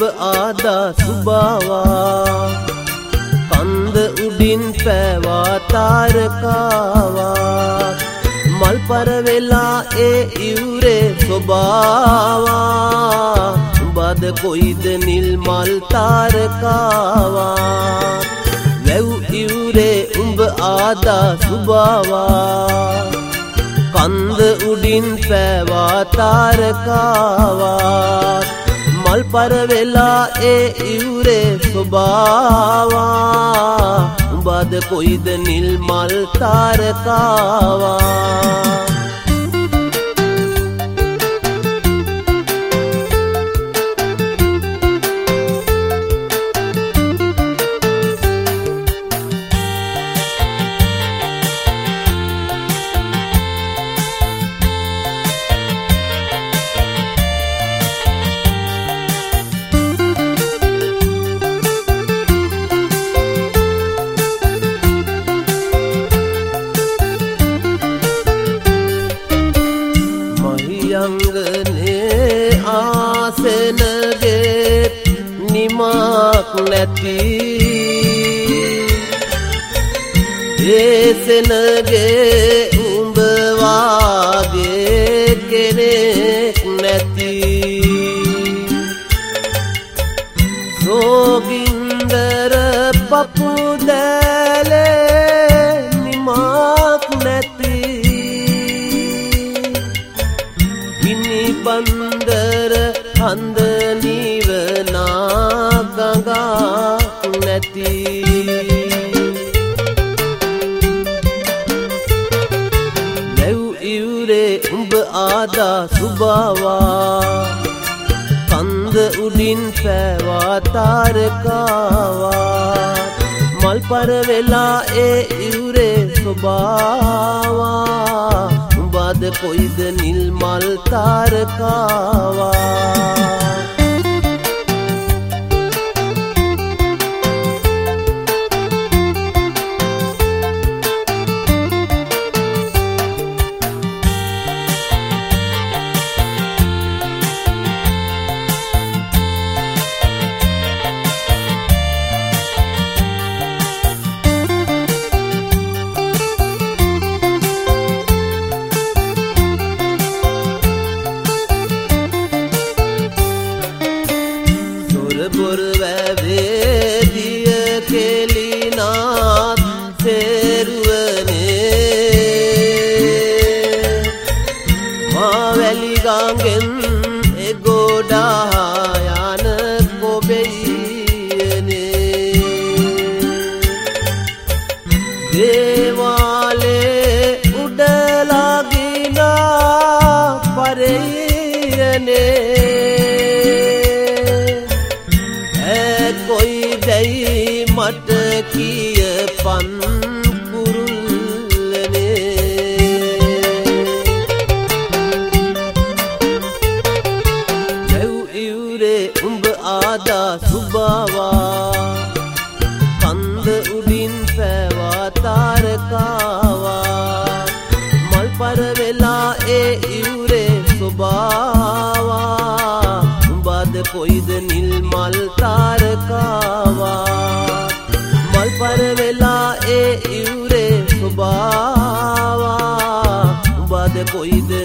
ආදා සුබාවා කන්ද උඩින් පෑවා තාරකාවා මල් පර වෙලා ඒ ඉවුරේ සොබාවා උඹද කොයිද නිල් මල් තාරකාවා වැව් ඉවුරේ උඹ ආදා සුබාවා කන්ද උඩින් පෑවා තාරකාවා මල් පර වෙලා ඒ ඉවුරේ සොබාවා උඹද කොයිද නිල් මල් තාරකාවා යංගනේ ආසනගේ නිමක් නැති ඒසනගේ උඹ වාගේ කෙනෙක් නැති සෝගින්දර පපු දැලේ නිමක් නැති බන්දර හඳ නිවනා ගඟක් නැති නැව් ඉවුරේ උඹ ආදා සුබාවා කන්ද උඩින් පෑවා තාරකාවා මල් පර වෙලා ඒ ඉවුරේ සොබාවා උඹද කොයිද නිල් මල් තාරකාවා දිය කෙලිනාත් සේරුවනේ මාවැලි ගංගෙන් එගොඩා යන කොබෙයියනේ දේවාලේ උඩලාගිනා පරෙයියනේ कोई दई मट कियपन कुरुल्लने නැව් ඉවුරේ උඹ ආදා සුබාවා කන්ද උඩින් පෑවා තාරකාවා මල් පර වෙලා ඒ ඉවුරේ සොබාවා උඹද කොයිද නිල් මල් තාරකාවා මල් පර වෙලා ඒ ඉවුරේ සොබාවා උඹද කොයිද